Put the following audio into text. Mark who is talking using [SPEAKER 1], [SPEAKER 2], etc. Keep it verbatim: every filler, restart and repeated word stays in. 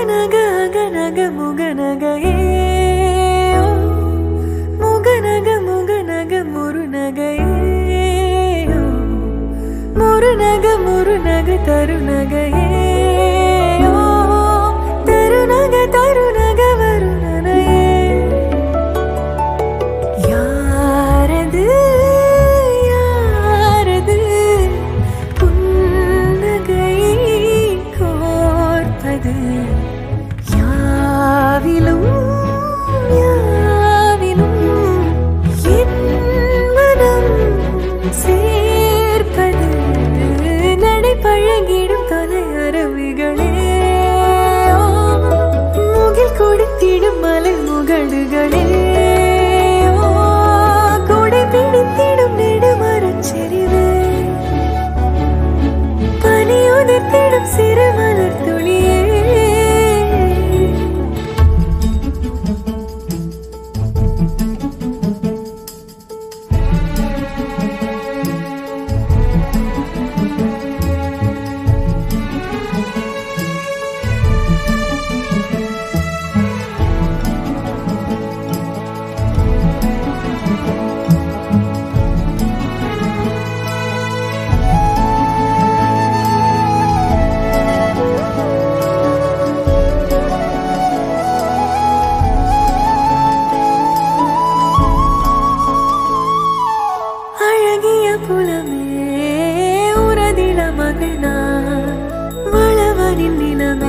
[SPEAKER 1] முகநக அகநக முகநகையே முகநக முகநக முருநகையே முருநக முருநக தருநகையே தருநக தருநக வருணனையே யாரது யாரது புன்னகை கோர்ப்பது யாவிலும் யாவிலும் என் மனம் சேர்ப்பது நடை பழகிடும் தொலை அருவிகளே முகில் கொடுத்திடும் மலர் முகடுகளே கொடை பிடித்திடும் நெடுமரச் செறிவே பனி உதிர்த்திடும் சிறு மலர் துளியே புலமே உரதில மகனா வளவனின் நிலமே